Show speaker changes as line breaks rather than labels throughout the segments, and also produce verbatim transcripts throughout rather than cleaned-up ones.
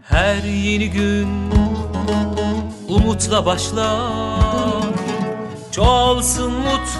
Her yeni gün umutla başlar, çoğalsın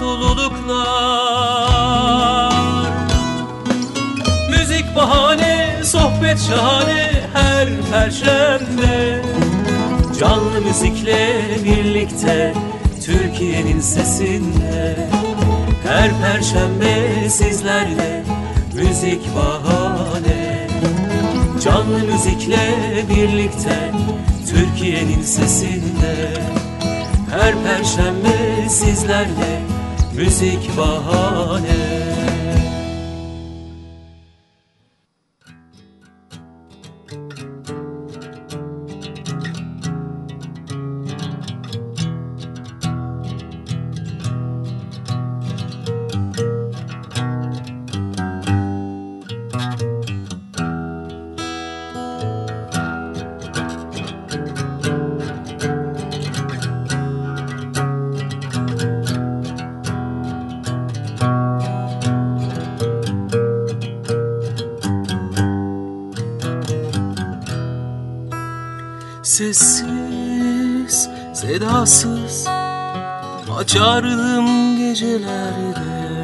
mutluluklar. Müzik bahane, sohbet şahane her perşembe. Canlı müzikle birlikte Türkiye'nin sesinde. Her perşembe sizlerle müzik bahane. Canlı müzikle birlikte Türkiye'nin sesinde. Her perşembe sizlerle müzik bahane.
Sessiz, sedasız açardım gecelerde.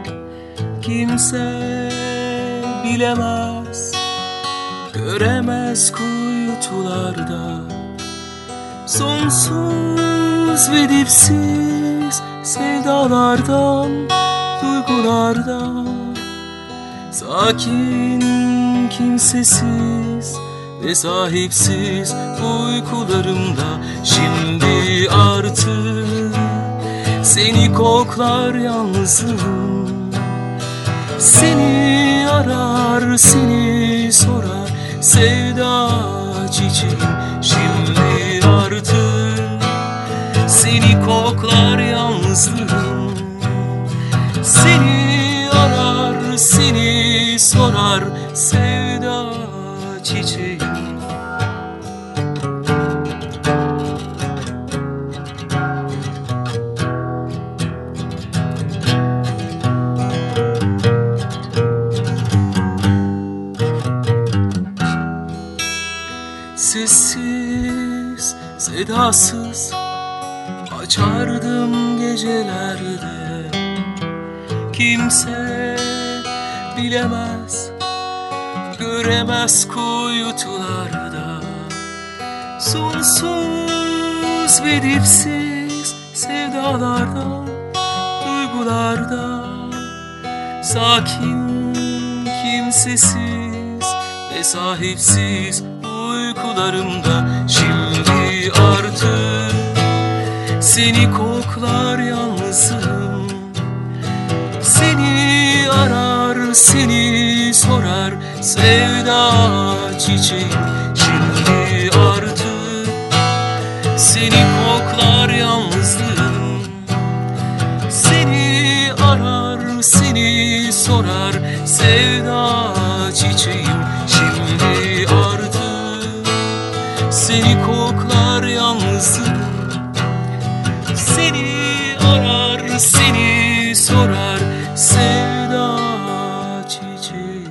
Kimse bilemez, göremez kuytularda. Sonsuz ve dipsiz sevdalardan, duygulardan. Sakin, kimsesiz ve sahipsiz uykularımda. Şimdi artık seni koklar yalnızım. Seni arar, seni sorar sevda çiçeğim. Şimdi artık seni koklar yalnızlığım. Seni arar, seni sorar sevda çiçeğim. Sessiz, sedasız açardım gecelerde. Kimse bilemez, göremez kuytularda. Sonsuz ve dipsiz sevdalardan, duygulardan. Sakin, kimsesiz ve sahipsiz uykularımda. Şimdi artık seni koklar yalnızım. Seni arar, seni sorar sevda çiçeğim. Şimdi artık seni koklar yalnızlığım. Seni arar, seni sorar sevda çiçeğim. Şimdi artık seni koklar yalnızlığım. Seni arar, seni sorar sevda çiçeği.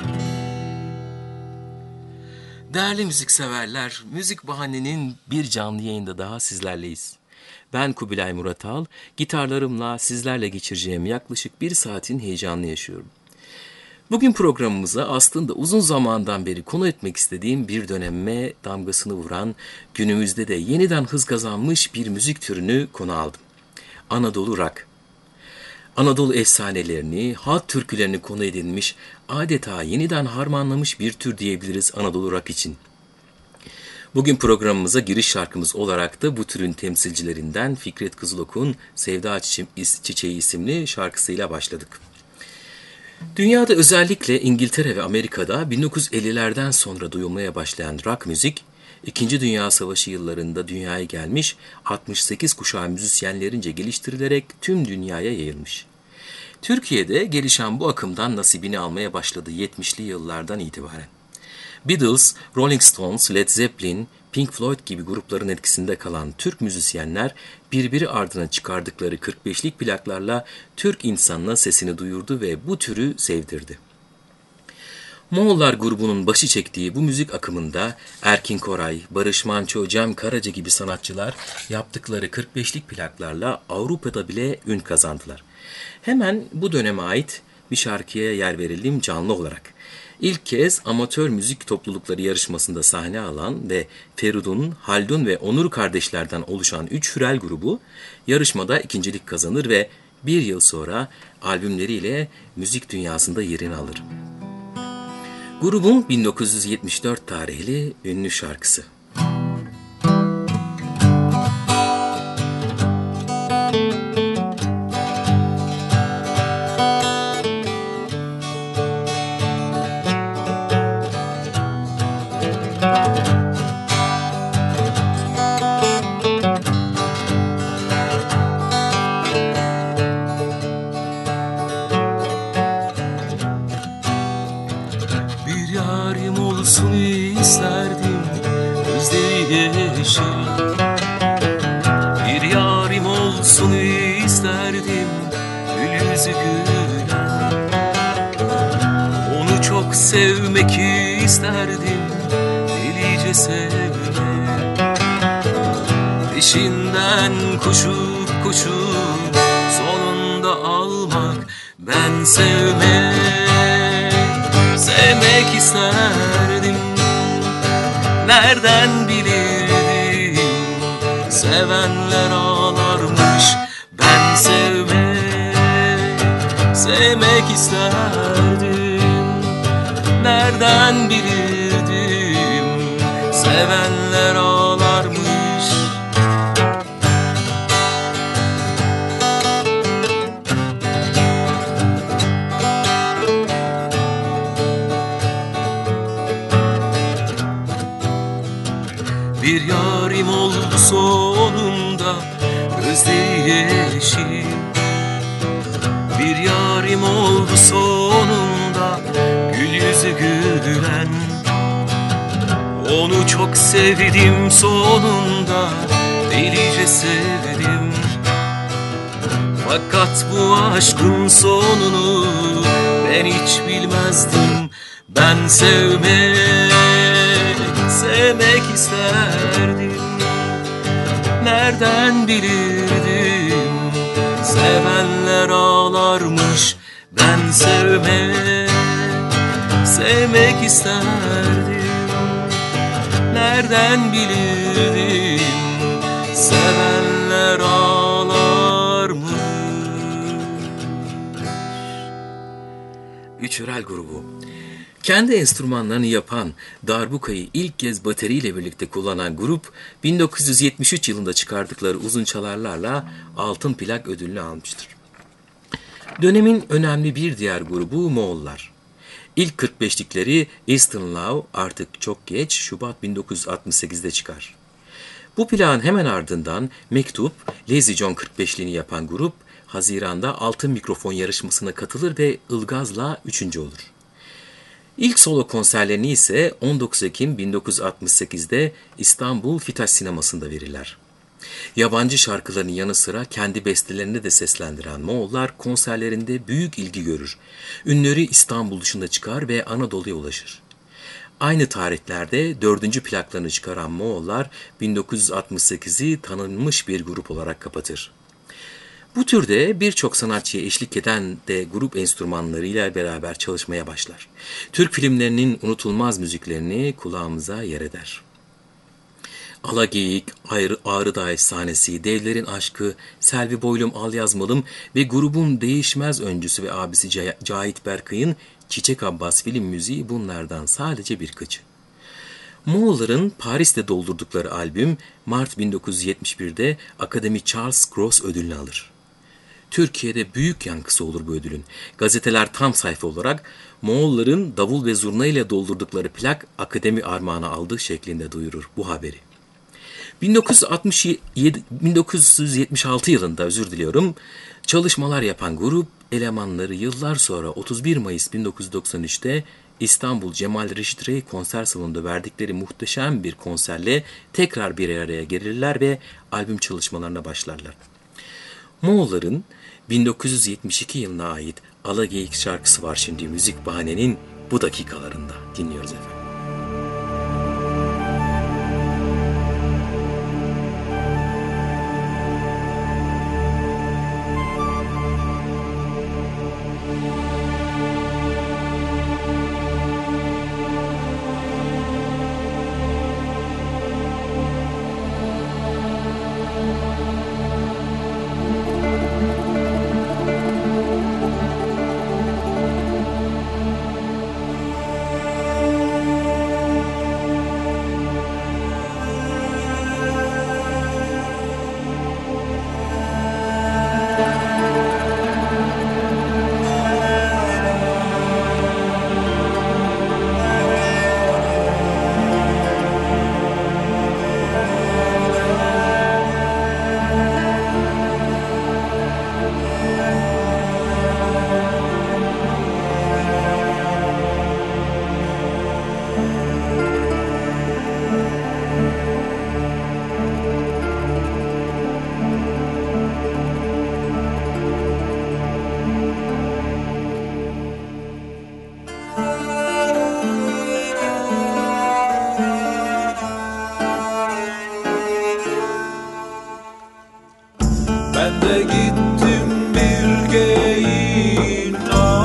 Değerli müzikseverler, Müzik Bahane'nin bir canlı yayında daha sizlerleyiz. Ben Kubilay Muratal, gitarlarımla sizlerle geçireceğim yaklaşık bir saatin heyecanını yaşıyorum. Bugün programımıza aslında uzun zamandan beri konu etmek istediğim bir döneme damgasını vuran, günümüzde de yeniden hız kazanmış bir müzik türünü konu aldım. Anadolu Rock. Anadolu efsanelerini, halk türkülerini konu edinmiş, adeta yeniden harmanlamış bir tür diyebiliriz Anadolu Rock için. Bugün programımıza giriş şarkımız olarak da bu türün temsilcilerinden Fikret Kızılok'un Sevda Çiçeği isimli şarkısıyla başladık. Dünyada, özellikle İngiltere ve Amerika'da bin dokuz yüz ellilerden sonra duyulmaya başlayan rock müzik, İkinci Dünya Savaşı yıllarında dünyaya gelmiş, altmış sekiz kuşağı müzisyenlerince geliştirilerek tüm dünyaya yayılmış. Türkiye'de gelişen bu akımdan nasibini almaya başladı yetmişli yıllardan itibaren. Beatles, Rolling Stones, Led Zeppelin, Pink Floyd gibi grupların etkisinde kalan Türk müzisyenler birbiri ardına çıkardıkları kırk beşlik plaklarla Türk insanına sesini duyurdu ve bu türü sevdirdi. Moğollar grubunun başı çektiği bu müzik akımında Erkin Koray, Barış Manço, Cem Karaca gibi sanatçılar yaptıkları kırk beşlik plaklarla Avrupa'da bile ün kazandılar. Hemen bu döneme ait bir şarkıya yer verelim canlı olarak. İlk kez amatör müzik toplulukları yarışmasında sahne alan ve Feridun, Haldun ve Onur kardeşlerden oluşan üç Hürel grubu yarışmada ikincilik kazanır ve bir yıl sonra albümleriyle müzik dünyasında yerini alır. Grubun bin dokuz yüz yetmiş dört tarihli ünlü şarkısı.
isterdim gözleri yeşil. Bir yarim olsun isterdim gül yüzü gülen. Onu çok sevmek isterdim delice sevmek. Peşinden koşup koşup sonunda almak. Ben sevmek, sevmek isterdim. Nereden bilirdim sevenler ağlarmış. Ben sevmek, sevmek isterdim. Nereden bilirdim sevenler ağlarmış. Bir yarim oldu sonunda gözleri yeşil. Bir yarim oldu sonunda gül yüzü gülen. Onu çok sevdim sonunda delice sevdim. Fakat bu aşkın sonunu ben hiç bilmezdim. Ben sevmek, sevmek isterdim. Nereden bilirdim sevenler ağlarmış. Ben sevmek, sevmek isterdim. Nereden bilirdim sevenler ağlarmış.
Üç Hürel grubu. Kendi enstrümanlarını yapan, darbukayı ilk kez bateriyle birlikte kullanan grup, bin dokuz yüz yetmiş üç yılında çıkardıkları uzun çalarlarla altın plak ödülünü almıştır. Dönemin önemli bir diğer grubu Moğollar. İlk kırk beşlikleri Eastern Love artık çok geç Şubat bin dokuz yüz altmış sekizde çıkar. Bu plağın hemen ardından Mektup, Lazy John kırk beşliğini yapan grup, Haziran'da Altın Mikrofon yarışmasına katılır ve ılgazla üçüncü olur. İlk solo konserlerini ise on dokuz Ekim bin dokuz yüz altmış sekizde İstanbul Fitaş Sineması'nda verirler. Yabancı şarkılarının yanı sıra kendi bestelerini de seslendiren Moğollar konserlerinde büyük ilgi görür. Ünleri İstanbul dışında çıkar ve Anadolu'ya ulaşır. Aynı tarihlerde dördüncü plaklarını çıkaran Moğollar bin dokuz yüz altmış sekizi tanınmış bir grup olarak kapatır. Bu türde birçok sanatçıya eşlik eden de grup enstrümanlarıyla beraber çalışmaya başlar. Türk filmlerinin unutulmaz müziklerini kulağımıza yer eder. Alageyik, Ağrı Dağı Efsanesi, Devlerin Aşkı, Selvi Boylum Al Yazmalım ve grubun değişmez öncüsü ve abisi Cahit Berkay'ın Çiçek Abbas film müziği bunlardan sadece birkaçı. Moğolların Paris'te doldurdukları albüm Mart bin dokuz yüz yetmiş birde Akademi Charles Gross ödülünü alır. Türkiye'de büyük yankısı olur bu ödülün. Gazeteler tam sayfa olarak Moğolların davul ve zurna ile doldurdukları plak Akademi armağanı aldığı şeklinde duyurur bu haberi. bin dokuz yüz altmış yedi, bin dokuz yüz yetmiş altı yılında özür diliyorum çalışmalar yapan grup elemanları yıllar sonra otuz bir Mayıs bin dokuz yüz doksan üçte İstanbul Cemal Reşit Rey konser salonunda verdikleri muhteşem bir konserle tekrar bir araya gelirler ve albüm çalışmalarına başlarlar. Moğolların bin dokuz yüz yetmiş iki yılına ait Alageyik şarkısı var şimdi Müzik Bahane'nin bu dakikalarında dinliyoruz efendim.
Ben de gittim bilgeyin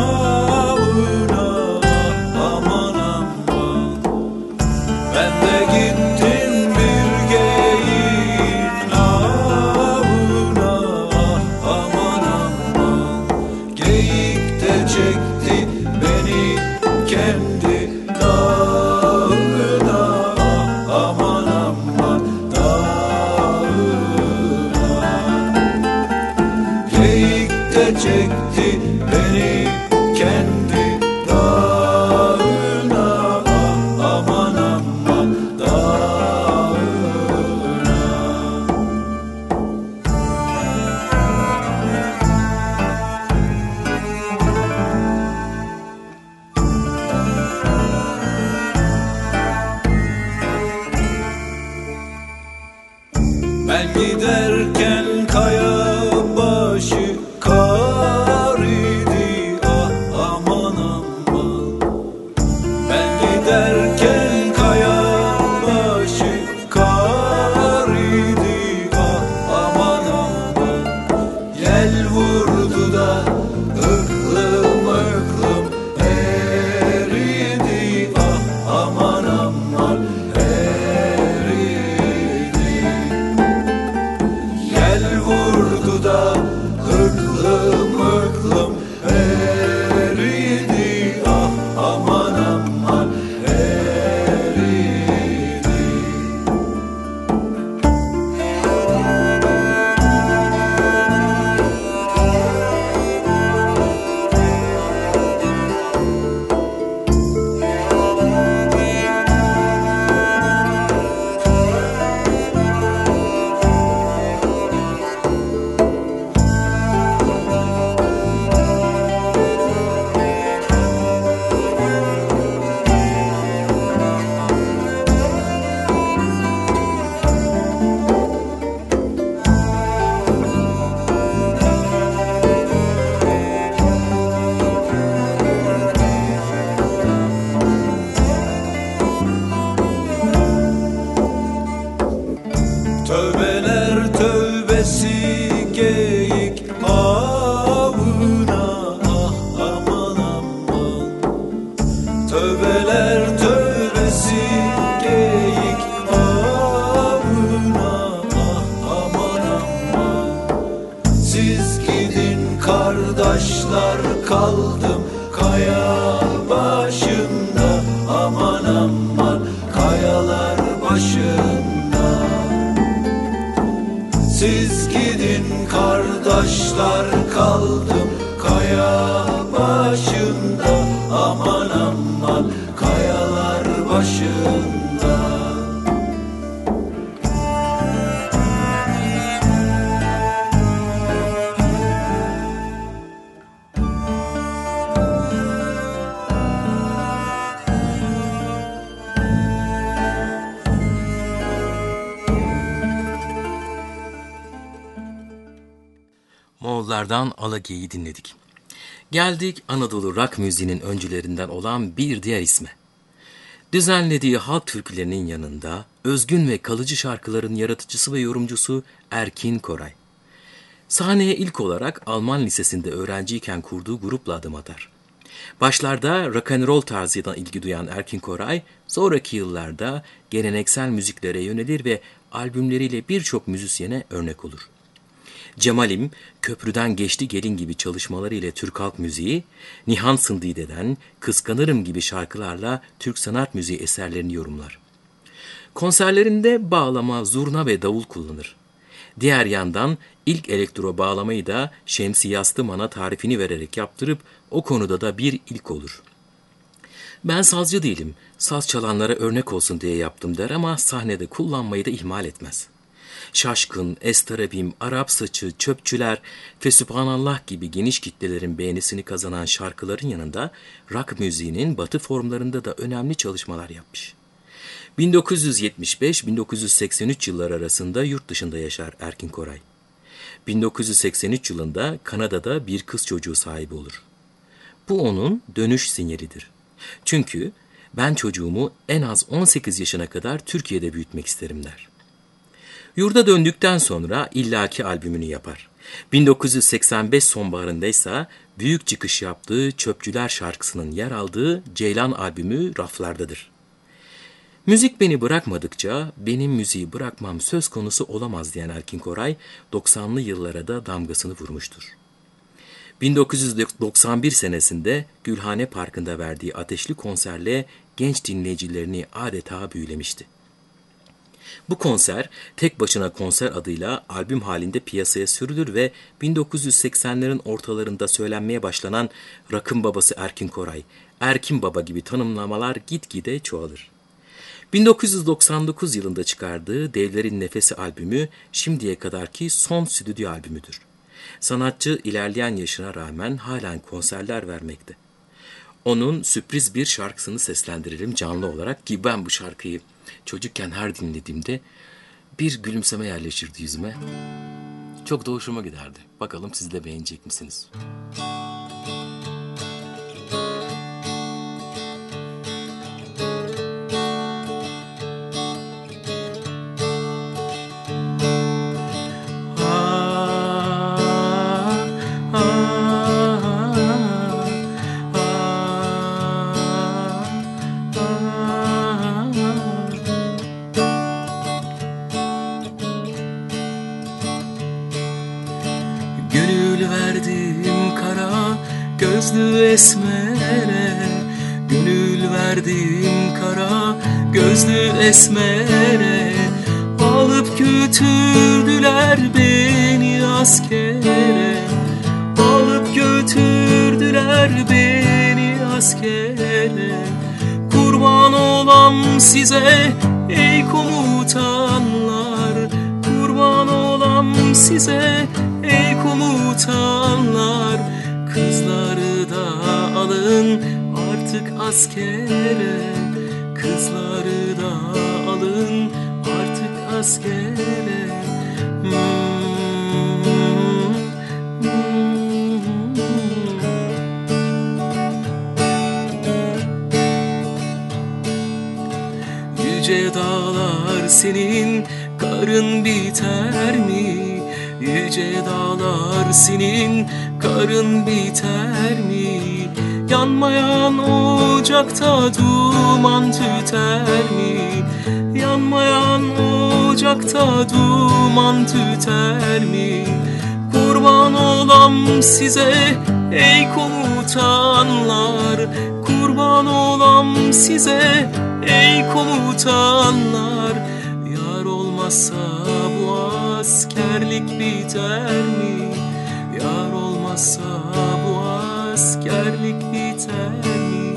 avına, aman aman. Ben de gittim bilgeyin avına, aman aman. Geyik de çekti beni kendi dağına, aman aman, çekti beni kendi dağına, aman aman dağına. Ben giderken kaya başı kar idi, ah aman aman. Ben giderken kaya başı kar idi, ah aman aman. Yel vurdu da ıklım ıklım eridi, ah aman aman eridi. Yel vurdu da ıklım ıklım eridi, ah aman aman eridi. Tövbeler tövbesi geyik avına, ah aman aman. Tövbeler tövbesi geyik avına, ah aman aman. Siz gidin kardeşler, kaldım kaya başında, aman aman kayalar başında. Siz gidin kardeşler, kaldım kaya başında, aman aman kayalar başında.
Moğollardan Alage'yi dinledik. Geldik Anadolu rock müziğinin öncülerinden olan bir diğer isme. Düzenlediği halk türkülerinin yanında özgün ve kalıcı şarkıların yaratıcısı ve yorumcusu Erkin Koray. Sahneye ilk olarak Alman lisesinde öğrenciyken kurduğu grupla adım atar. Başlarda rock and roll tarzına ilgi duyan Erkin Koray, sonraki yıllarda geleneksel müziklere yönelir ve albümleriyle birçok müzisyene örnek olur. Cemalim, Köprüden Geçti Gelin gibi çalışmaları ile Türk halk müziği, Nihan Sındide'den Kıskanırım gibi şarkılarla Türk sanat müziği eserlerini yorumlar. Konserlerinde bağlama, zurna ve davul kullanır. Diğer yandan ilk elektro bağlamayı da Şemsi Yastıman'a tarifini vererek yaptırıp o konuda da bir ilk olur. Ben sazcı değilim, saz çalanlara örnek olsun diye yaptım der ama sahnede kullanmayı da ihmal etmez. Şaşkın, Estarabim, Arap Saçı, Çöpçüler, Fesübhanallah gibi geniş kitlelerin beğenisini kazanan şarkıların yanında rock müziğinin batı formlarında da önemli çalışmalar yapmış. bin dokuz yüz yetmiş beş - bin dokuz yüz seksen üç yılları arasında yurt dışında yaşar Erkin Koray. bin dokuz yüz seksen üç yılında Kanada'da bir kız çocuğu sahibi olur. Bu onun dönüş sinyalidir. Çünkü ben çocuğumu en az on sekiz yaşına kadar Türkiye'de büyütmek isterim der. Yurda döndükten sonra illaki albümünü yapar. bin dokuz yüz seksen beş sonbaharında ise büyük çıkış yaptığı Çöpçüler şarkısının yer aldığı Ceylan albümü raflardadır. Müzik beni bırakmadıkça benim müziği bırakmam söz konusu olamaz diyen Erkin Koray, doksanlı yıllara da damgasını vurmuştur. bin dokuz yüz doksan bir senesinde Gülhane Parkı'nda verdiği ateşli konserle genç dinleyicilerini adeta büyülemişti. Bu konser tek başına konser adıyla albüm halinde piyasaya sürülür ve bin dokuz yüz seksenlerin ortalarında söylenmeye başlanan rock'ın babası Erkin Koray, Erkin Baba gibi tanımlamalar gitgide çoğalır. bin dokuz yüz doksan dokuz yılında çıkardığı Devlerin Nefesi albümü şimdiye kadarki son stüdyo albümüdür. Sanatçı ilerleyen yaşına rağmen halen konserler vermekte. Onun sürpriz bir şarkısını seslendirelim canlı olarak ki ben bu şarkıyı çocukken her dinlediğimde bir gülümseme yerleşirdi yüzüme. Çok da hoşuma giderdi. Bakalım siz de beğenecek misiniz?
Gözlü esmere, gönül verdim kara gözlü esmere. Alıp götürdüler beni askere, alıp götürdüler beni askere. Kurban olam size ey komutanlar, kurban olam size ey komutanlar. Kızları da alın artık askere, kızları da alın artık askere. Hmm, hmm. Yüce dağlar senin karın biter mi? Yüce dağlar senin karın biter mi? Yanmayan ocakta duman tüter mi? Yanmayan ocakta duman tüter mi? Kurban olam size ey komutanlar, kurban olam size ey komutanlar. Yar olmazsa bu askerlik biter mi? Yar olmazsa bu askerlik biter mi?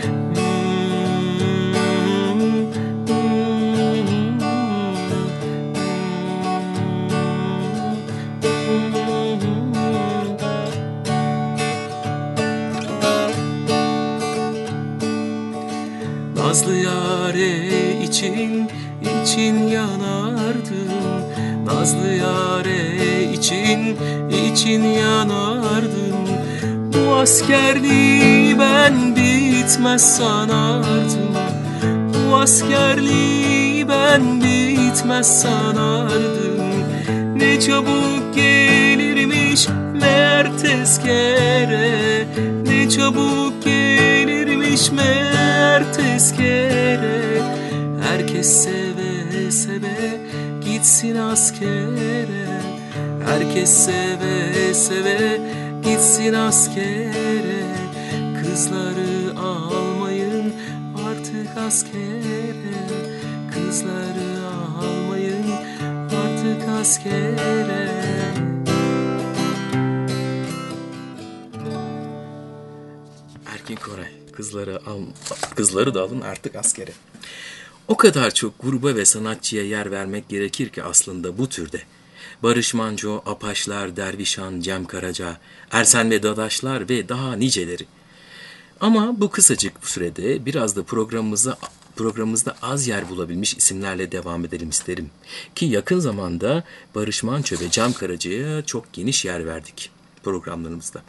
Nazlı yâre için, için yanardım. Nazlı yâre için, için yanardım. Bu askerliği ben bitmez sanardım. Bu askerliği ben bitmez sanardım. Ne çabuk gelirmiş meğer tezkere. Ne çabuk gelirmiş meğer tezkere. Herkes seve seve gitsin askere. Herkes seve seve gitsin askere. Kızları almayın artık askere. Kızları almayın artık askere.
Erkin Koray, kızları al, kızları da alın artık askere. O kadar çok gruba ve sanatçıya yer vermek gerekir ki aslında bu türde. Barış Manço, Apaçlar, Dervişan, Cem Karaca, Ersen ve Dadaşlar ve daha niceleri. Ama bu kısacık sürede biraz da programımıza programımızda az yer bulabilmiş isimlerle devam edelim isterim. Ki yakın zamanda Barış Manço ve Cem Karaca'ya çok geniş yer verdik programlarımızda.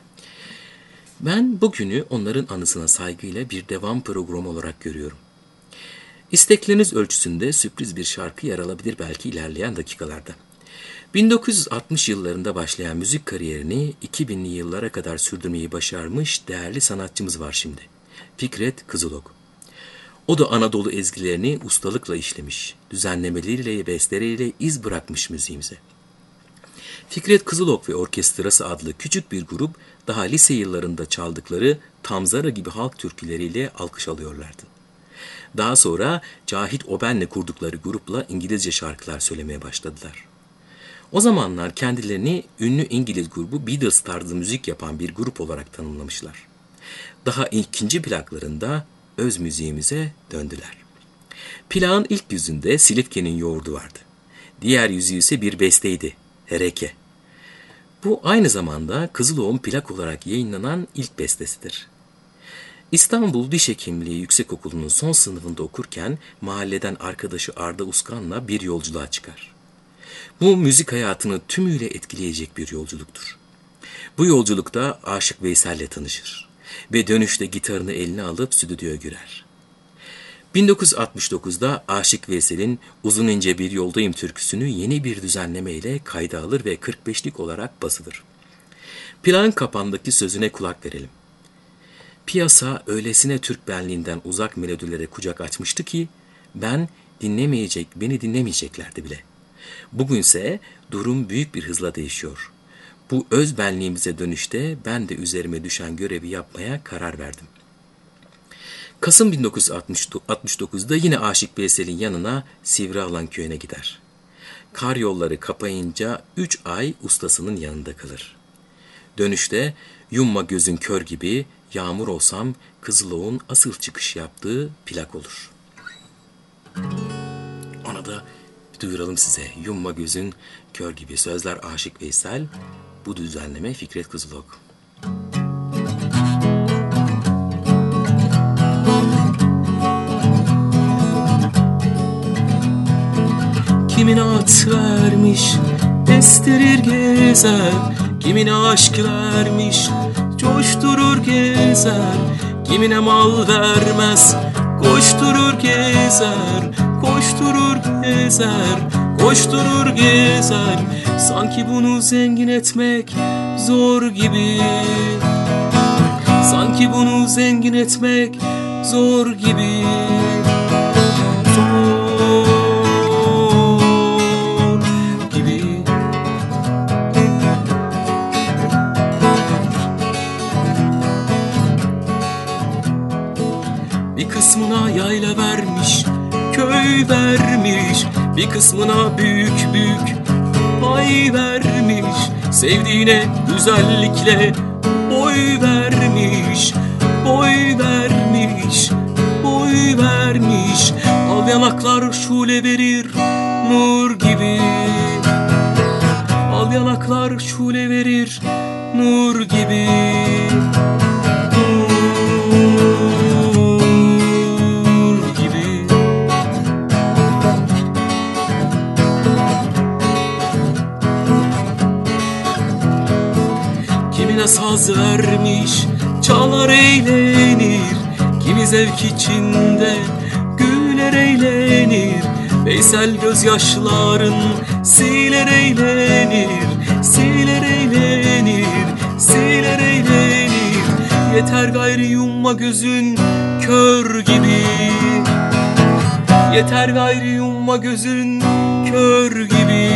Ben bugünü onların anısına saygıyla bir devam programı olarak görüyorum. İstekleriniz ölçüsünde sürpriz bir şarkı yer alabilir belki ilerleyen dakikalarda. bin dokuz yüz altmış yıllarında başlayan müzik kariyerini iki binli yıllara kadar sürdürmeyi başarmış değerli sanatçımız var şimdi. Fikret Kızılok. O da Anadolu ezgilerini ustalıkla işlemiş, düzenlemeleriyle, besteleriyle iz bırakmış müziğimize. Fikret Kızılok ve Orkestrası adlı küçük bir grup daha lise yıllarında çaldıkları Tamzara gibi halk türküleriyle alkış alıyorlardı. Daha sonra Cahit Oben'le kurdukları grupla İngilizce şarkılar söylemeye başladılar. O zamanlar kendilerini ünlü İngiliz grubu Beatles tarzı müzik yapan bir grup olarak tanımlamışlar. Daha ikinci plaklarında öz müziğimize döndüler. Plağın ilk yüzünde Silifke'nin yoğurdu vardı. Diğer yüzü ise bir besteydi, Hereke. Bu aynı zamanda Kızılok'un plak olarak yayınlanan ilk bestesidir. İstanbul Diş Hekimliği Yüksekokulu'nun son sınıfında okurken mahalleden arkadaşı Arda Uskan'la bir yolculuğa çıkar. Bu müzik hayatını tümüyle etkileyecek bir yolculuktur. Bu yolculukta Aşık Veysel'le tanışır ve dönüşte gitarını eline alıp stüdyoya girer. bin dokuz yüz altmış dokuzda Aşık Veysel'in Uzun İnce Bir Yoldayım türküsünü yeni bir düzenlemeyle kayda alır ve kırk beşlik olarak basılır. Plağın kapağındaki sözüne kulak verelim. Piyasa öylesine Türk benliğinden uzak melodilere kucak açmıştı ki ben dinlemeyecek, beni dinlemeyeceklerdi bile. Bugünse durum büyük bir hızla değişiyor. Bu öz benliğimize dönüşte ben de üzerime düşen görevi yapmaya karar verdim. Kasım bin dokuz yüz altmış dokuzda yine Aşık Veysel'in yanına Sivrialan köyüne gider. Kar yolları kapayınca üç ay ustasının yanında kalır. Dönüşte Yumma Gözün Kör gibi, Yağmur Olsam Kızılok'un asıl çıkış yaptığı plak olur. Ona da duyuralım size. Yumma Gözün Kör gibi. Sözler Aşık Veysel, bu düzenleme Fikret Kızılok.
Kimine at vermiş, estirir gezer. Kimine aşk vermiş, coşturur gezer. Kimine mal vermez, koşturur gezer. Koşturur gezer, koşturur gezer. Sanki bunu zengin etmek zor gibi. Sanki bunu zengin etmek zor gibi. Zor gibi. Bir kısmına yayla vermiş, köy vermiş, bir kısmına büyük büyük pay vermiş. Sevdiğine güzellikle boy vermiş, boy vermiş, boy vermiş. Al yanaklar şule verir nur gibi. Al yanaklar şule verir nur gibi. Kimine saz vermiş, Çalar eğlenir, kimi zevk içinde güler eğlenir. Veysel gözyaşların siler eğlenir, siler eğlenir, siler eğlenir. Yeter gayrı yumma gözün kör gibi, yeter gayrı yumma gözün kör gibi.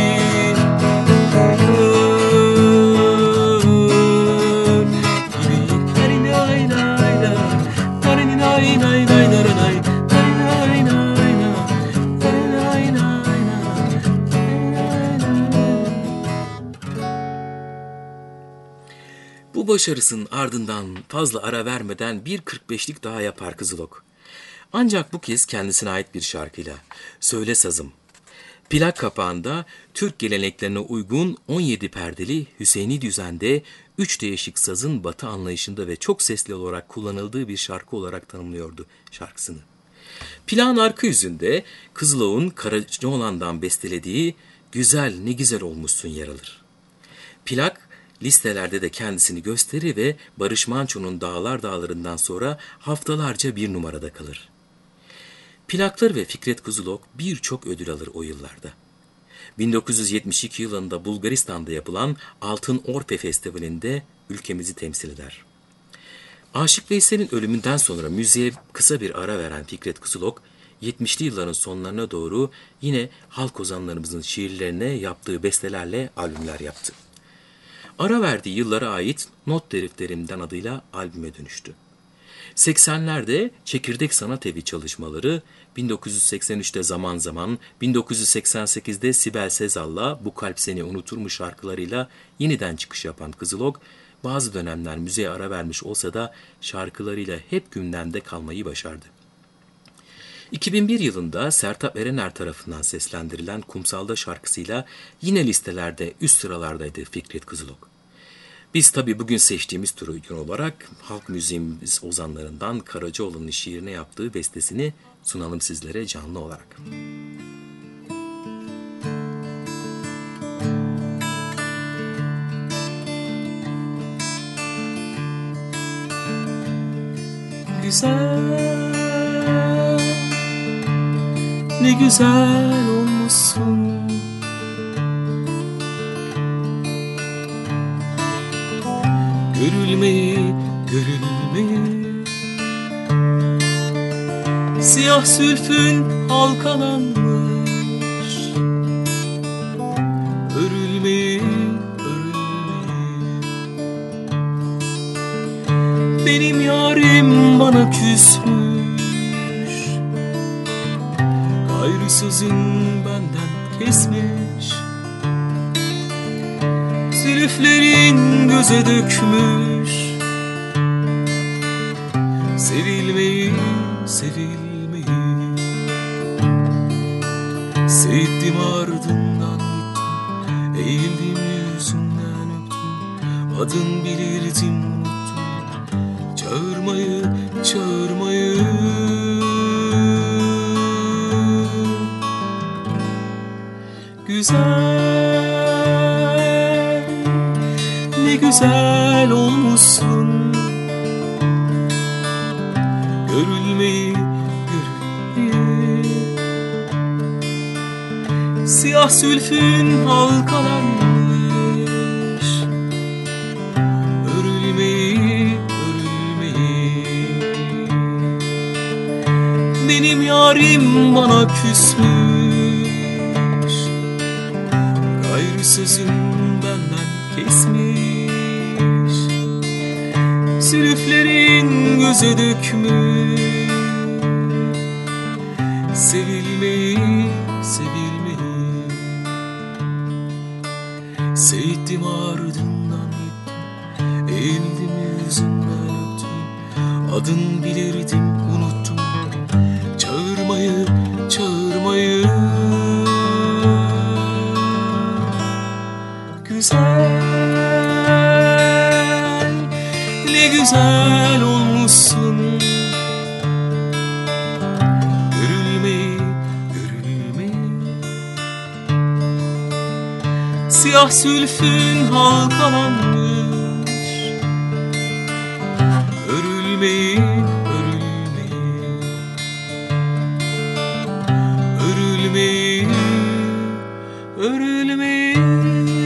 Bu başarısının ardından fazla ara vermeden bir kırk beşlik daha yapar Kızılok. Ancak bu kez kendisine ait bir şarkıyla, Söyle Sazım. Plak kapağında Türk geleneklerine uygun on yedi perdeli Hüseyini düzende üç değişik sazın batı anlayışında ve çok sesli olarak kullanıldığı bir şarkı olarak tanımlıyordu şarkısını. Plağın arka yüzünde Kızılok'un Karacaoğlan'dan bestelediği Güzel Ne Güzel Olmuşsun yer alır. Plak listelerde de kendisini gösterir ve Barış Manço'nun Dağlar Dağları'ndan sonra haftalarca bir numarada kalır. Plaklar ve Fikret Kızılok birçok ödül alır o yıllarda. bin dokuz yüz yetmiş iki yılında Bulgaristan'da yapılan Altın Orpe Festivali'nde ülkemizi temsil eder. Aşık Veysel'in ölümünden sonra müziğe kısa bir ara veren Fikret Kızılok, yetmişli yılların sonlarına doğru yine halk ozanlarımızın şiirlerine yaptığı bestelerle albümler yaptı. Ara verdiği yıllara ait Not Defterimden adıyla albüme dönüştü. seksenlerde Çekirdek Sanat Evi çalışmaları, bin dokuz yüz seksen üçte Zaman Zaman, bin dokuz yüz seksen sekizde Sibel Sezal'la Bu Kalp Seni Unutur mu şarkılarıyla yeniden çıkış yapan Kızılok, bazı dönemler müziğe ara vermiş olsa da şarkılarıyla hep gündemde kalmayı başardı. iki bin bir yılında Sertab Erener tarafından seslendirilen Kumsalda şarkısıyla yine listelerde üst sıralardaydı Fikret Kızılok. Biz tabii bugün seçtiğimiz tür uygun olarak halk müziğimiz ozanlarından Karacaoğlan'ın şiirine yaptığı bestesini sunalım sizlere canlı olarak.
Güzel, ne güzel olmuşsun. Görülmeyi, görülmeyi. Siyah zülfün halkalanmış. Örülmeyi, örülmeyi. Benim yarim bana küsmüş. Gayrı sözün benden kesmiş. Zülüflerin göze dökmüş. Sevilmeyi, sevilmeyi. Sevdim ardından gittim, eğildim yüzünden öptüm. Adın bilirdim unuttum, çağırmayı, çağırmayı. Güzel, ne güzel olmuşsun. Görülmeyi, görülmeyi. Siyah zülfün halkalanmış. Örülmeyi, örülmeyi. Benim yarim bana küsmüş. Gayrı sözün benden kesmiş. Zülüflerin göze dökmüş. Sevilmeyi, sevilmeyi. Sevdim ardından gittim, eğildim yüzünden öptüm. Adın bilirdim unuttum, çağırmayı, çağırmayı. Güzel, ne güzel olmuşsun. Görülmeyi, görülmeyi. Siyah zülfün halkalanmış. Örülmeyin, örülmeyin, örülmeyin, örülmeyin.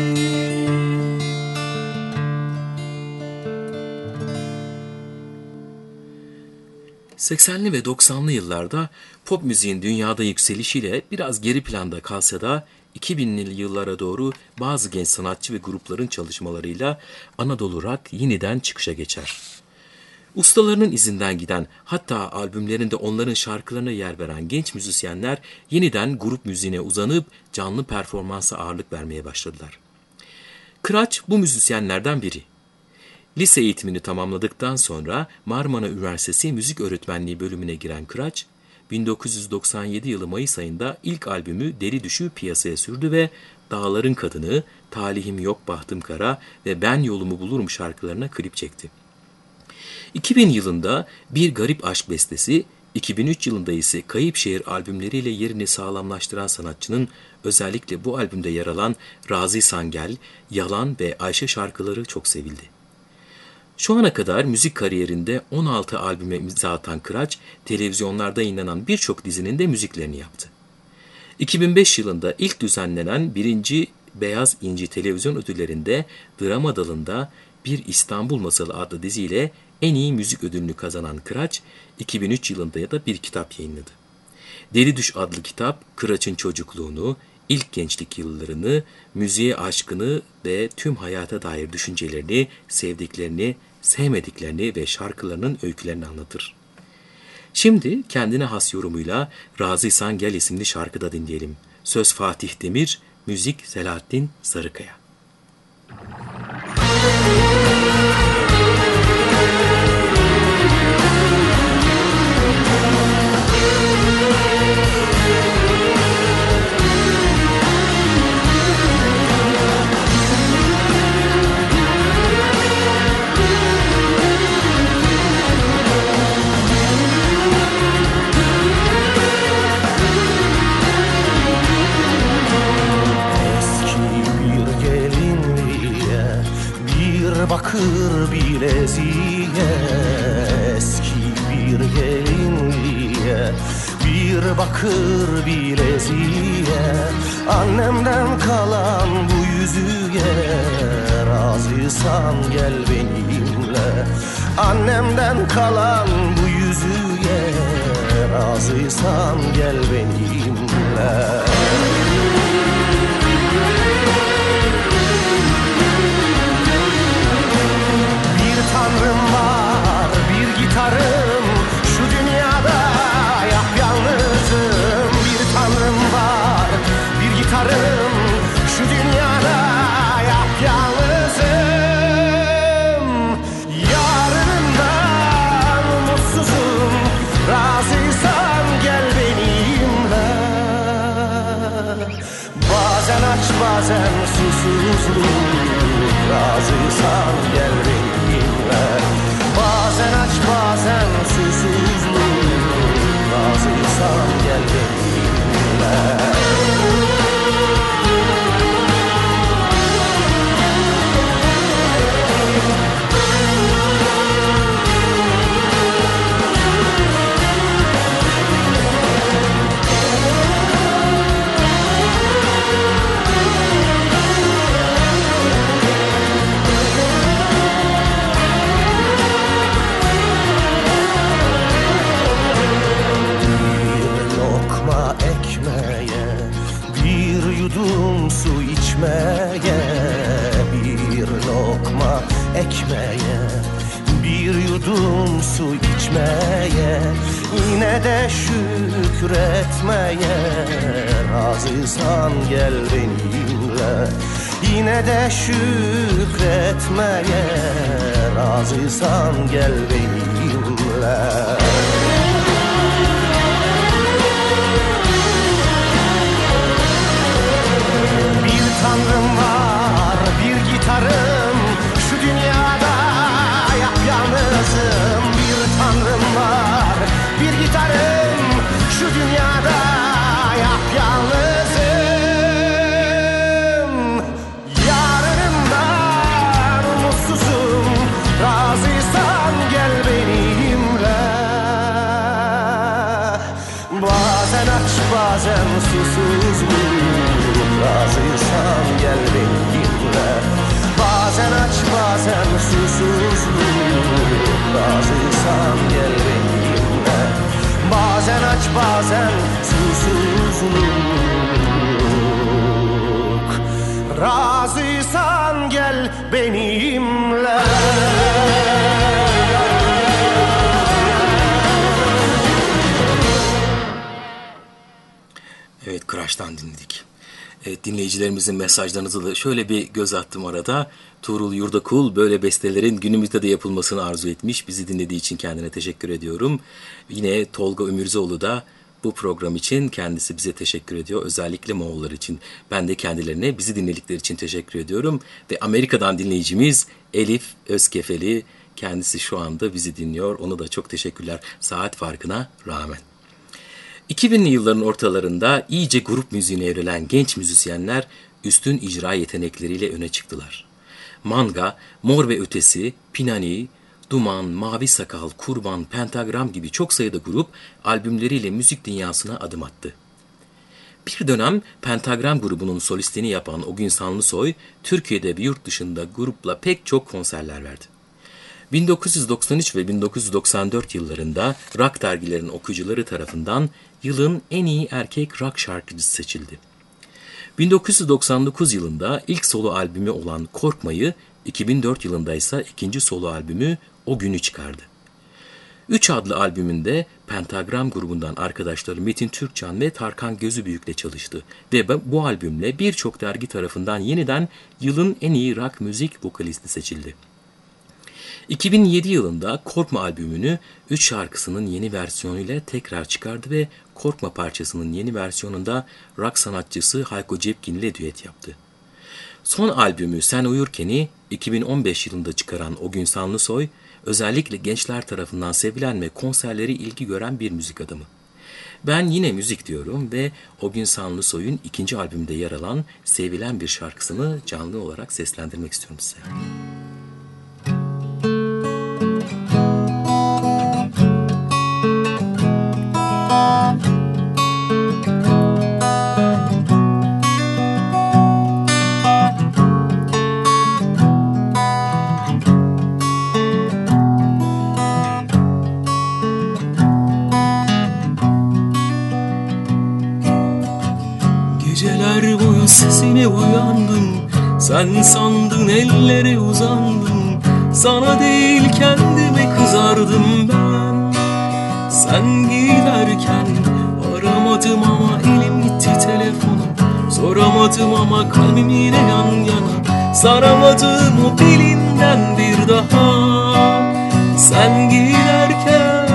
seksenli ve doksanlı yıllarda pop müziğin dünyada yükselişiyle biraz geri planda kalsa da iki binli yıllara doğru bazı genç sanatçı ve grupların çalışmalarıyla Anadolu Rock yeniden çıkışa geçer. Ustalarının izinden giden, hatta albümlerinde onların şarkılarına yer veren genç müzisyenler yeniden grup müziğine uzanıp canlı performansa ağırlık vermeye başladılar. Kıraç bu müzisyenlerden biri. Lise eğitimini tamamladıktan sonra Marmara Üniversitesi Müzik Öğretmenliği bölümüne giren Kıraç, bin dokuz yüz doksan yedi yılı Mayıs ayında ilk albümü Deli Düşü piyasaya sürdü ve Dağların Kadını, Talihim Yok Bahtım Kara ve Ben Yolumu Bulurum şarkılarına klip çekti. iki bin yılında Bir Garip Aşk Bestesi, iki bin üç yılında ise Kayıp Şehir albümleriyle yerini sağlamlaştıran sanatçının özellikle bu albümde yer alan Razıysan Gel, Yalan ve Ayşe şarkıları çok sevildi. Şu ana kadar müzik kariyerinde on altı albüme imza atan Kıraç, televizyonlarda yayınlanan birçok dizinin de müziklerini yaptı. iki bin beş yılında ilk düzenlenen birinci Beyaz İnci televizyon ödüllerinde drama dalında Bir İstanbul Masalı adlı diziyle en iyi müzik ödülünü kazanan Kıraç, iki bin üç yılında ya da bir kitap yayınladı. Deli Düş adlı kitap, Kıraç'ın çocukluğunu, ilk gençlik yıllarını, müziğe aşkını ve tüm hayata dair düşüncelerini, sevdiklerini, sevmediklerini ve şarkılarının öykülerini anlatır. Şimdi kendine has yorumuyla Razıysan Gel isimli şarkıda dinleyelim. Söz Fatih Demir, müzik Selahattin Sarıkaya.
Bakır bileziğe, eski bir gelinliğe, bir bakır bileziğe, annemden kalan bu yüzüğe, razıysan gel benimle. Annemden kalan bu yüzüğe, razıysan gel benimle. Tanrım var, bir gitarım, şu dünyada yapyalnızım. Bir tanrım var, bir gitarım, şu dünyada yapyalnızım. Yarınından umutsuzum, razıysan gel benimle. Bazen aç bazen susuzluk, razıysan gel benimle. Bazen aç bazen susuzluk, razıysan gel benimle. Su içmeye, bir lokma ekmeğe, bir yudum su içmeye, yine de şükretmeye, razıysan gel benimle. Yine de şükretmeye, razıysan gel benimle. Tanrım var, bir gitarım, şu dünyada yapyalnızım. Bir tanrım var, bir gitarım, şu dünyada yapyalnızım. Yarınımdan umutsuzum, razıysan gel benimle. Bazen aç bazen susuzluk, razıysan gel benimle. Bazen aç bazen susuzluk, razıysan gel benimle. Bazen aç bazen susuzluk, razıysan gel benimle.
Evet, Crush'tan dinledik. Evet, dinleyicilerimizin mesajlarınızı da şöyle bir göz attım arada. Tuğrul Yurdakul böyle bestelerin günümüzde de yapılmasını arzu etmiş. Bizi dinlediği için kendine teşekkür ediyorum. Yine Tolga Ömürzoğlu da bu program için kendisi bize teşekkür ediyor. Özellikle Moğollar için. Ben de kendilerine bizi dinledikleri için teşekkür ediyorum. Ve Amerika'dan dinleyicimiz Elif Özkefeli, kendisi şu anda bizi dinliyor. Ona da çok teşekkürler saat farkına rağmen. iki binli yılların ortalarında iyice grup müziğine evrilen genç müzisyenler üstün icra yetenekleriyle öne çıktılar. Manga, Mor ve Ötesi, Pinani, Duman, Mavi Sakal, Kurban, Pentagram gibi çok sayıda grup albümleriyle müzik dünyasına adım attı. Bir dönem Pentagram grubunun solistini yapan Ogün Sanlısoy, Türkiye'de ve yurt dışında grupla pek çok konserler verdi. bin dokuz yüz doksan üç ve bin dokuz yüz doksan dört yıllarında rock dergilerinin okuyucuları tarafından yılın en iyi erkek rock şarkıcısı seçildi. bin dokuz yüz doksan dokuz yılında ilk solo albümü olan Korkma'yı, iki bin dört yılında ise ikinci solo albümü O Günü çıkardı. Üç adlı albümünde Pentagram grubundan arkadaşları Metin Türkcan ve Tarkan Gözübüyük'le çalıştı ve bu albümle birçok dergi tarafından yeniden yılın en iyi rock müzik vokalisti seçildi. iki bin yedi yılında Korkma albümünü üç şarkısının yeni versiyonuyla tekrar çıkardı ve Korkma parçasının yeni versiyonunda rock sanatçısı Hayko Cepkin ile düet yaptı. Son albümü Sen Uyurken'i iki bin on beş yılında çıkaran Ogün Sanlısoy, özellikle gençler tarafından sevilen ve konserleri ilgi gören bir müzik adamı. Ben yine müzik diyorum ve Ogün Sanlısoy'un ikinci albümde yer alan sevilen bir şarkısını canlı olarak seslendirmek istiyorum size.
Geceler boyu sesine uyandım, sen sandın ellere uzandım. Sana değil kendime kızardım ben. Sen giderken aramadım ama elim gitti telefona. Soramadım ama kalbim yine yan yana. Saramadım o belinden bir daha. Sen giderken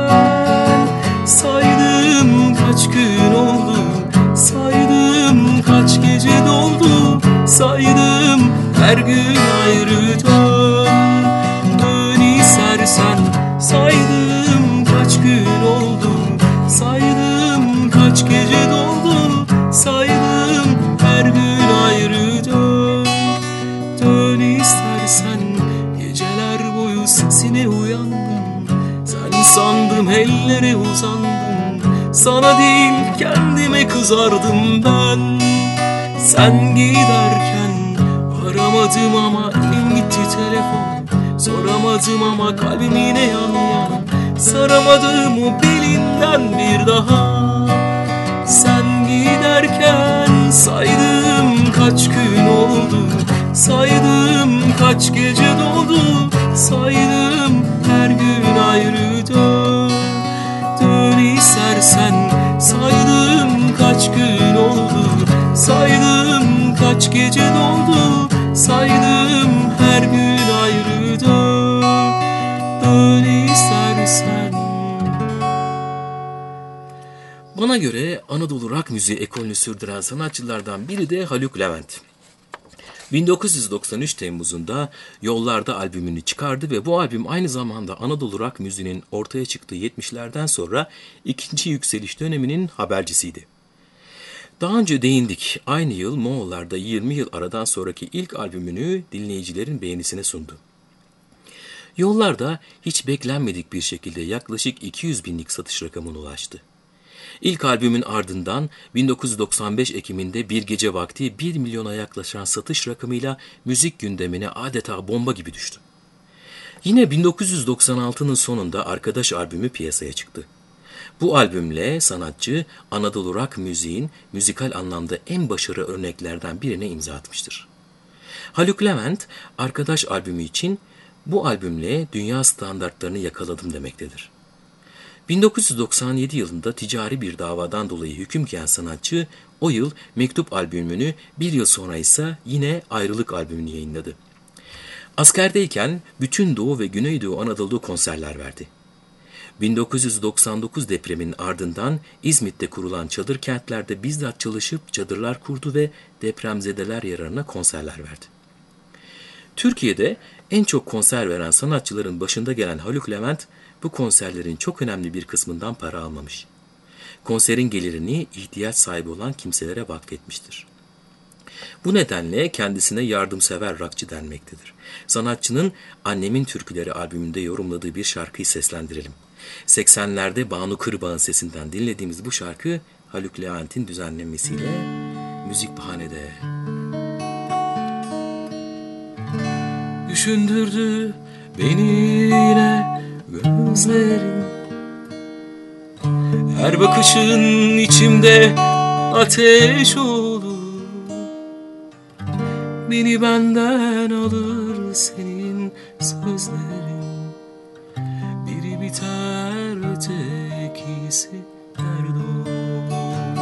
saydım kaç gün oldu, saydım kaç gece doldu, saydım her gün ayrı dön. Dön istersen saydım kaç gün oldu, saydım kaç gece doldu, saydım her gün ayrı dön. Dön istersen geceler boyu sesine uyandım, sen sandım ellere uzandım. Sana değil kendime kızardım ben. Sen giderken aramadım ama elim gitti telefon. Soramadım ama kalbim yine yan yana. Saramadım o belinden bir daha. Sen giderken saydım kaç gün oldu, saydım kaç gece doldu, saydım her gün ayrı dön. Dön istersen saydım kaç gün oldu, saydım kaç gece doldu, saydım her gün ayrı dön. Dön istersen.
Bana göre Anadolu rock müziği ekolünü sürdüren sanatçılardan biri de Haluk Levent. bin dokuz yüz doksan üç Temmuz'unda Yollarda albümünü çıkardı ve bu albüm aynı zamanda Anadolu rock müziğinin ortaya çıktığı yetmişlerden sonra ikinci yükseliş döneminin habercisiydi. Daha önce değindik, aynı yıl Moğollar'da yirmi yıl aradan sonraki ilk albümünü dinleyicilerin beğenisine sundu. Yollarda hiç beklenmedik bir şekilde yaklaşık iki yüz binlik satış rakamına ulaştı. İlk albümün ardından bin dokuz yüz doksan beş Ekim'inde bir gece vakti bir milyona yaklaşan satış rakamıyla müzik gündemine adeta bomba gibi düştü. Yine bin dokuz yüz doksan altının sonunda Arkadaş albümü piyasaya çıktı. Bu albümle sanatçı Anadolu rock müziğin müzikal anlamda en başarılı örneklerden birine imza atmıştır. Haluk Levent, Arkadaş albümü için bu albümle dünya standartlarını yakaladım demektedir. bin dokuz yüz doksan yedi yılında ticari bir davadan dolayı hüküm giyen sanatçı o yıl Mektup albümünü, bir yıl sonra ise yine Ayrılık albümünü yayınladı. Askerdeyken bütün Doğu ve Güneydoğu Anadolu'da konserler verdi. bin dokuz yüz doksan dokuz depreminin ardından İzmit'te kurulan çadır kentlerde bizzat çalışıp çadırlar kurdu ve depremzedeler yararına konserler verdi. Türkiye'de en çok konser veren sanatçıların başında gelen Haluk Levent, bu konserlerin çok önemli bir kısmından para almamış. Konserin gelirini ihtiyaç sahibi olan kimselere vakfetmiştir. Bu nedenle kendisine yardımsever rockçı denmektedir. Sanatçının Annemin Türküleri albümünde yorumladığı bir şarkıyı seslendirelim. seksenlerde Banu Kırbağ'ın sesinden dinlediğimiz bu şarkı Haluk Levent'in düzenlemesiyle Müzik Bahane'de.
Düşündürdü beni yine gözlerin, her bakışın içimde ateş olur. Beni benden alır senin sözlerin, biri biter ötekisi dert olur.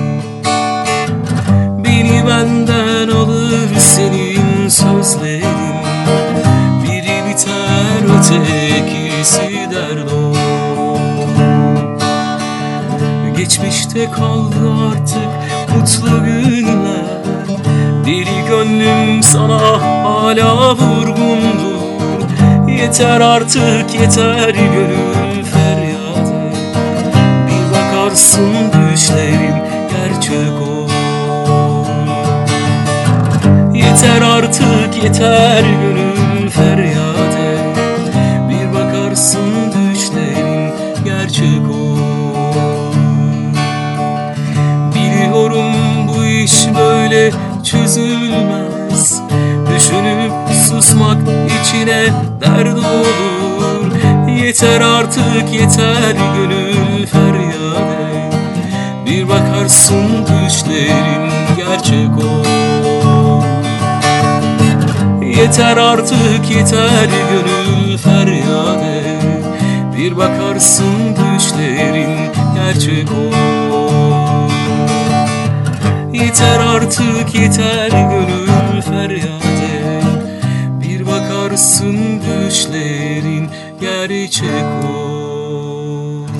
Beni benden alır senin sözlerin, biri biter ötekisi dert olur. Geçmişte kaldı artık mutlu günler, deli gönlüm sana hala vurgundur. Yeter artık yeter gönül feryadı, bir bakarsın düşlerim gerçek olur. Yeter artık yeter gönül feryadı, bir bakarsın düşlerin gerçek olur. Biliyorum bu iş böyle çözülmez, düşünüp susmak içine dert olur. Yeter artık yeter gönül feryadı, bir bakarsın düşlerin gerçek olur. Yeter artık yeter gönül feryadı, bir bakarsın düşlerin gerçek olur. Yeter artık yeter gönül feryadı, bir bakarsın düşlerin gerçek olur.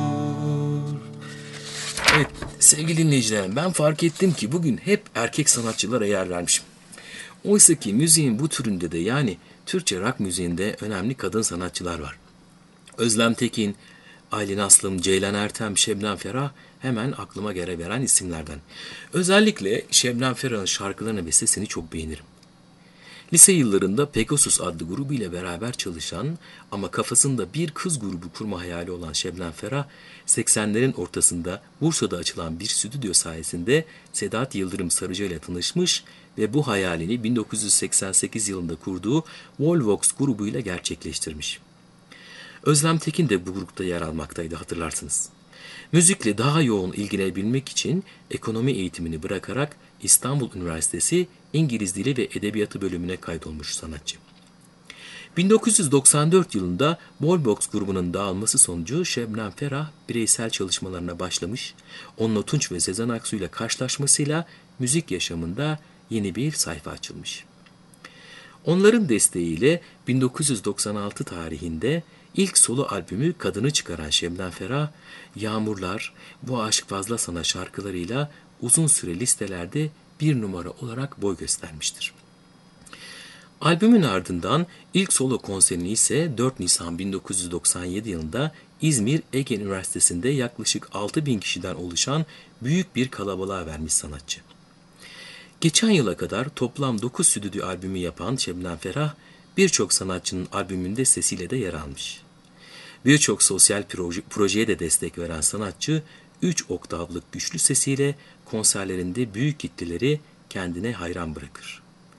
Evet sevgili dinleyicilerim, ben fark ettim ki bugün hep erkek sanatçılara yer vermişim. Oysa ki müziğin bu türünde de, yani Türkçe rock müziğinde önemli kadın sanatçılar var. Özlem Tekin, Aylin Aslım, Ceylan Ertem, Şebnem Ferah hemen aklıma göre veren isimlerden. Özellikle Şebnem Ferah'ın şarkılarını ve sesini çok beğenirim. Lise yıllarında Pegasus adlı grubuyla beraber çalışan ama kafasında bir kız grubu kurma hayali olan Şebnem Ferah, seksenlerin ortasında Bursa'da açılan bir stüdyo sayesinde Sedat Yıldırım Sarıca ile tanışmış ve bu hayalini bin dokuz yüz seksen sekiz yılında kurduğu Volvox grubuyla gerçekleştirmiş. Özlem Tekin de bu grupta yer almaktaydı, hatırlarsınız. Müzikle daha yoğun ilgilenebilmek için ekonomi eğitimini bırakarak İstanbul Üniversitesi İngiliz Dili ve Edebiyatı bölümüne kaydolmuş sanatçı. bin dokuz yüz doksan dört yılında Volvox grubunun dağılması sonucu Şebnem Ferah bireysel çalışmalarına başlamış, Onno Tunç ve Sezen Aksu ile karşılaşmasıyla müzik yaşamında yeni bir sayfa açılmış. Onların desteğiyle bin dokuz yüz doksan altı tarihinde ilk solo albümü Kadını çıkaran Şebnem Ferah, Yağmurlar, Bu Aşk Fazla Sana şarkılarıyla uzun süre listelerde bir numara olarak boy göstermiştir. Albümün ardından ilk solo konserini ise dört Nisan bin dokuz yüz doksan yedi yılında İzmir Ege Üniversitesi'nde yaklaşık altı bin kişiden oluşan büyük bir kalabalığa vermiş sanatçı. Geçen yıla kadar toplam dokuz stüdyo albümü yapan Şebnem Ferah, birçok sanatçının albümünde sesiyle de yer almış. Birçok sosyal proje, projeye de destek veren sanatçı, üç oktavlık güçlü sesiyle konserlerinde büyük kitleleri kendine hayran bırakır.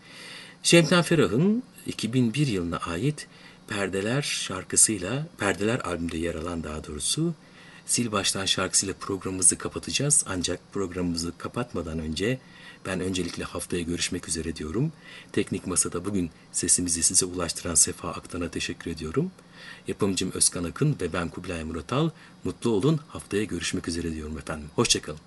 Şebnem Ferah'ın iki bin bir yılına ait Perdeler şarkısıyla, Perdeler albümünde yer alan daha doğrusu, Sil Baştan şarkısıyla programımızı kapatacağız. Ancak programımızı kapatmadan önce ben öncelikle haftaya görüşmek üzere diyorum. Teknik Masa'da bugün sesimizi size ulaştıran Sefa Aktan'a teşekkür ediyorum. Yapımcım Özkan Akın ve ben Kubilay Muratal. Mutlu olun, haftaya görüşmek üzere diyorum efendim. Hoşçakalın.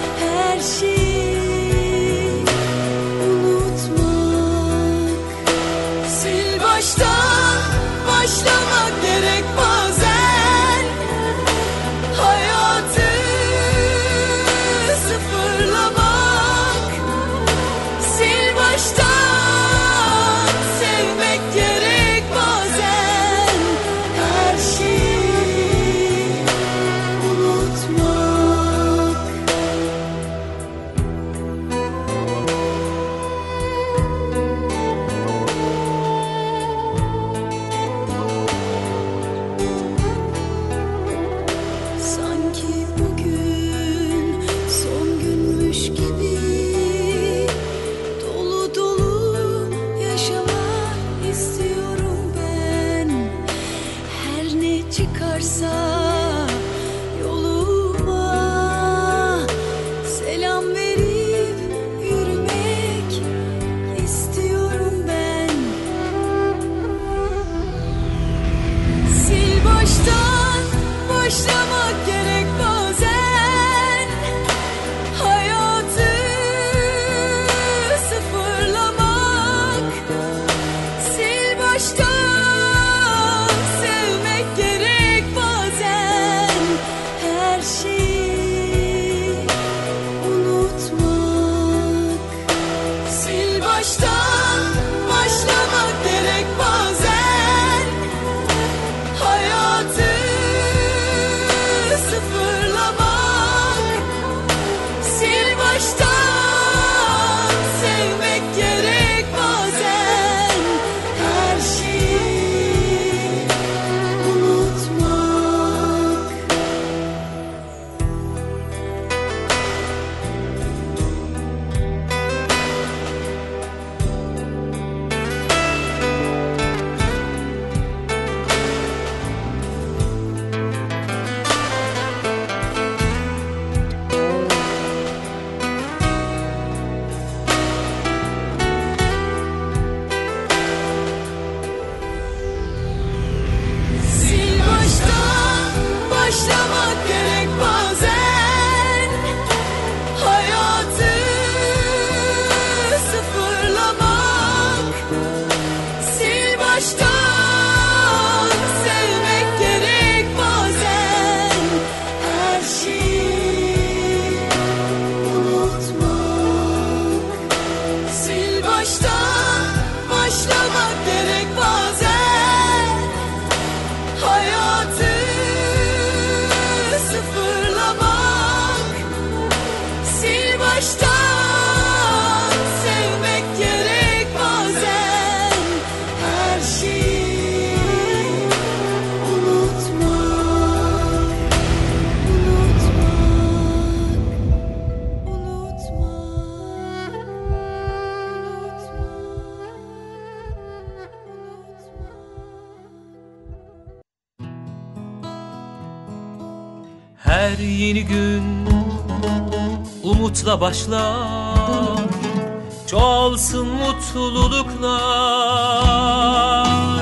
Unutmak
Her yeni gün umutla başlar, çoğalsın mutluluklar.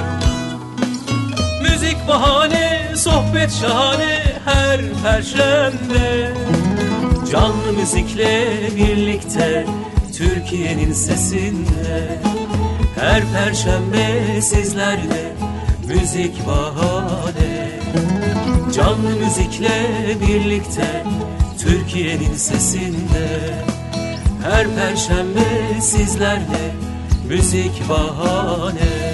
Müzik bahane, sohbet şahane her perşembe. Canlı müzikle birlikte Türkiye'nin sesinde. Her perşembe sizlerle müzik bahane. Canlı müzikle birlikte Türkiye'nin sesinde. Her perşembe sizlerle müzik bahane.